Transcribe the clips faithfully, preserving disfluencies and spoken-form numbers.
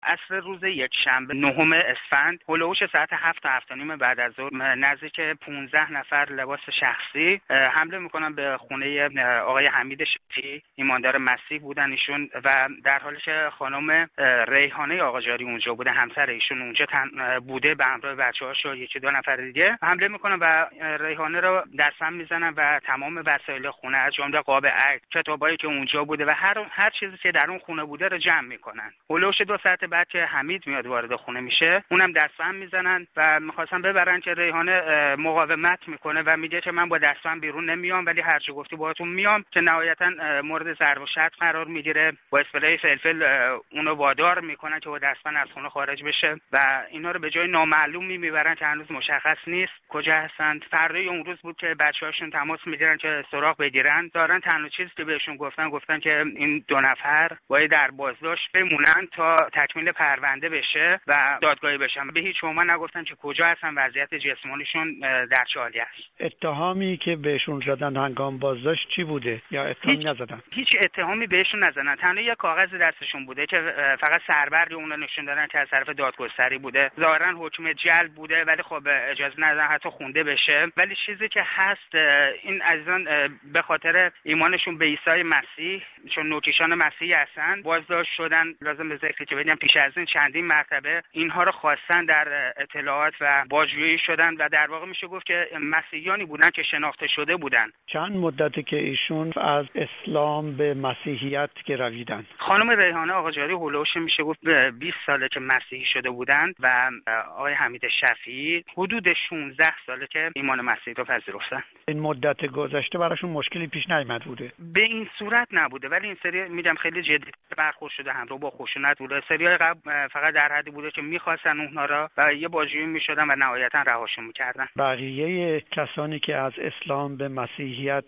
عصر روز یکشنبه نهم اسفند هولوش ساعت هفت تا هفت و نیم بعد از ظهر نزدیک پانزده نفر لباس شخصی حمله میکنن به خونه آقای حمید شفیعی، ایماندار مسیح بودن ایشون، و در حالی که خانم ریحانه آقاجاری اونجا بوده، همسر ایشون اونجا بوده به همراه بچه‌هاش و یکی دو نفر دیگه حمله میکنن و ریحانه رو دستم میزنن و تمام وسایل خونه از جمله قاب عکس، کتابایی که اونجا بوده و هر هر چیزی که در اون خونه بوده رو جمع میکنن. هولوش دو ساعت بعد که حمید میاد وارد خونه میشه، اونم دستم میزنن و میخواستن ببرن که ریحانه مقاومت میکنه و میگه که من با دستم بیرون نمیام، ولی هر چه گفتی باهاتون میام، که نهایتا مورد ضرب و شتم قرار میگیره. با اسپری فلفل اونو وادار میکنن که با دستم از خونه خارج بشه و اینا رو به جای نامعلومی میبرن که هنوز مشخص نیست کجا هستند. فردای اون روز بود که بچه‌هاشون تماس میگیرن که سراغ بگیرن. دارن تنها چیزی که بهشون گفتن گفتن که این دو نفر باید در بازداشت بمونن تا تکمیل پرونده بشه و دادگاهی بشن. به هیچ عنوان نگفتن که کجا هستن، وضعیت جسمانیشون در چه حالی است. اتهامی که بهشون زدن هنگام بازداشت چی بوده یا اتهامی نزدن؟ هیچ اتهامی بهشون نزدن. تنها یه کاغذ دستشون بوده که فقط سربردی اون رو نشون دادن که از طرف دادگستری بوده. ظاهرا حکم جلب بوده ولی خب اجازه ندادن حتی خونده بشه. ولی چیزی که هست، این عزیزان به خاطر ایمانشون به عیسی مسیح، چون نوکیشان مسیحی هستن، بازداشت شدن. لازم به ذکر که بگم پیش از این چندین مرتبه اینها رو خواستن در اطلاعات و بازجویی شدن و در واقع میشه گفت که مسیحیانی بودن که شناخته شده بودن. چند مدتی که ایشون از اسلام به مسیحیت گرویدن؟ خانم ریحانه آقاجاری هولوش میشه گفت بیست ساله که مسیحی شده بودن و آقای حمید شفیعی حدود شانزده ساله که ایمان مسیحی رو پذیرفتن. این مدت گذشته براشون مشکلی پیش نیامد بوده؟ به این صورت نبوده، ولی این سری میگم خیلی جدی برخورد شده، همراه با خشونت بوده. سریای قبل فقط در حدی بوده که میخواستن اونها را و یه بازجویی میشدن و نهایتا رهاشون میکردن. بقیه کسانی که از اسلام به مسیحیت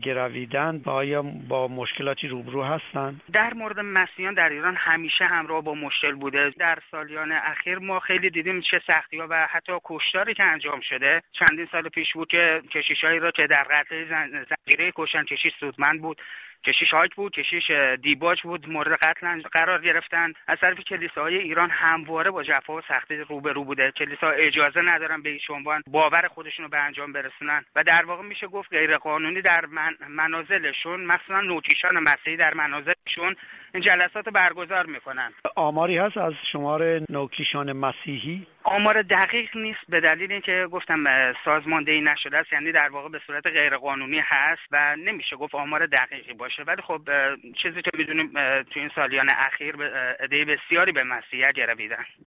گرویدن آیا با مشکلاتی روبرو هستند؟ در مورد مسیحیان در ایران همیشه همراه با مشکل بوده. در سالیان اخیر ما خیلی دیدیم چه سختی‌ها و حتی کشتاری که انجام شده. چندین سال پیش بود که کشیشایی را که در قتل زنجیره کشتن، کشیش سودمند بود، کشیش هاک بود، کشیش دیباج بود، مورد قتل قرار گرفتن. از طرف کلیساهای ایران همواره با جفا و سختی روبرو بوده. کلیسا اجازه ندارن به هیچ عنوان باور خودشون رو به انجام برسونن و در واقع میشه گفت غیر قانونی در من منازلشون، مثلا نوکیشان مسیحی در منازلشون این جلسات برگزار میکنن. آماری هست از شمار نوکیشان مسیحی؟ آمار دقیق نیست به دلیل اینکه گفتم سازماندهی نشده است، یعنی در واقع به صورت غیر قانونی هست و نمیشه گفت آمار دقیقی باشه. ولی خب چیزی که میدونیم تو این سالیان اخیر عده بسیاری به مسیحیت گرویدن.